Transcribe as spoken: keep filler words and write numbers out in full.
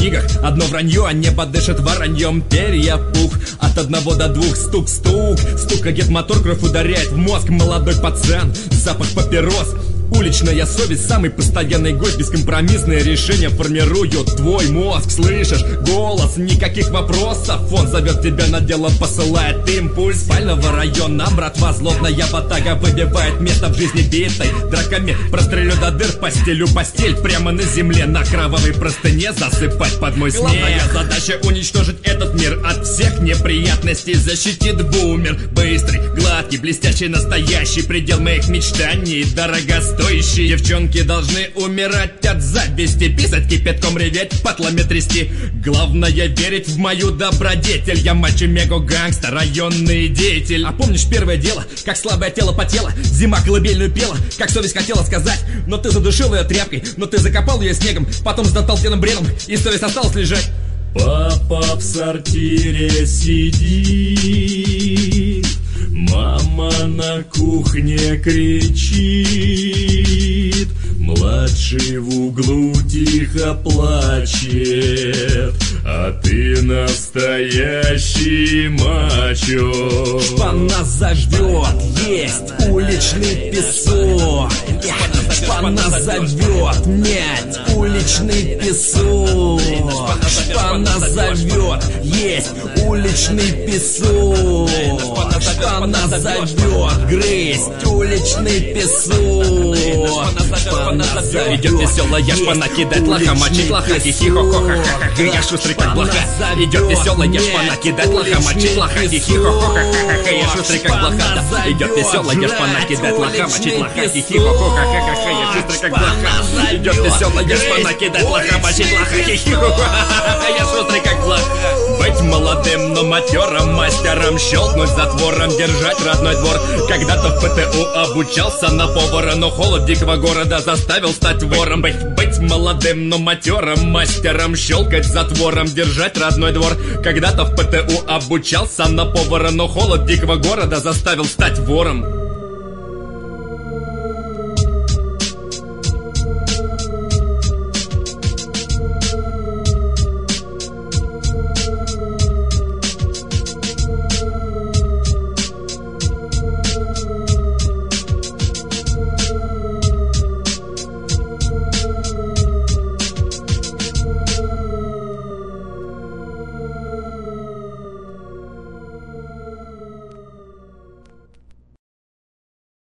книгах одно вранье, а небо дышит вороньем. Перья пух, от одного до двух, стук-стук. Стук, как мотор, кровь ударяет в мозг. Молодой пацан, запах папирос. Уличная совесть, самый постоянный гость. Бескомпромиссное решение формирует твой мозг. Слышишь? Голос, никаких вопросов. Он зовет тебя на дело, посылает импульс. Спального района, братва злобная ватага выбивает место в жизни битой драками. Прострелю до дыр, постелю постель прямо на земле. На кровавой простыне засыпать под мой смех. Главная задача уничтожить этот мир от всех неприятностей. Защитит бумер, быстрый, гладкий, блестящий, настоящий предел моих мечтаний. Дорогостоящий. Девчонки должны умирать от зависти, писать кипятком, реветь, патлами трясти. Главное верить в мою добродетель. Я мачо-мего-гангстер, районный деятель. А помнишь первое дело, как слабое тело потело? Зима колыбельную пела, как совесть хотела сказать. Но ты задушил ее тряпкой, но ты закопал ее снегом. Потом сдотал тем бредом, и совесть осталась лежать. Папа в сортире сидит, мама на кухне кричит, младший в углу тихо плачет, а ты настоящий мачо. Шпана зовет, есть уличный песок. Шпана зовет, нет, уличный песок. Шпана зовет, есть уличный песок. Шпана зовет, грызть уличный песок. Идет веселая шпана, кидать лоха, мочить лоха, хихи-хо-хо-ха-ха-ха. Я шустрый как блоха. Идет веселая шпана, кидать лоха, мочить лоха, хихи-хо-хо-ха-ха-ха. Я шустрый как блоха. Идет веселая шпана, кидать лоха, мочить лоха, хихи-хо-хо-ха-ха-ха. Я шустрый как блоха. Идет веселая шпана, кидать лоха, мочить лоха, хихи-хо-хо-ха-ха. Я шустрый как блоха. Быть молодым, но матерым, мастером, щелкнуть затвором, держать родной двор. Когда-то в ПТУ обучался на повара, но холод дикого города заставил стать вором. Быть, быть молодым, но матерым, мастером, щелкать затвором, держать родной двор. Когда-то в ПТУ обучался на повара, но холод дикого города заставил стать вором.